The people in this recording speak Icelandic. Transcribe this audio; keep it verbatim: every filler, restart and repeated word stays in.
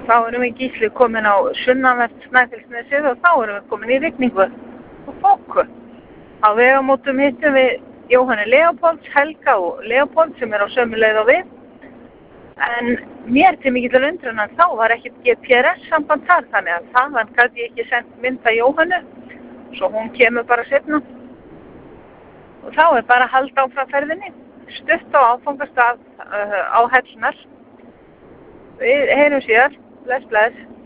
Þá erum við Gísli komin á sunnanvert Snæfellsnesið og þá erum við komin í rigningu og þoku. Á vegamótum hittum við Jóhanni Leópolds, Helga og Leópold sem er á sömu leið og við. En mér til mikillar undrunar þá var ekkert G P R S samband þar, þannig að þaðan gat ég ekki sendt mynda Jóhannu, svo hún kemur bara seinna. Og þá er bara að halda áfram ferðinni, stutt á áfangastað uh, á Hellnar. Við heyrum síðar, bless bless.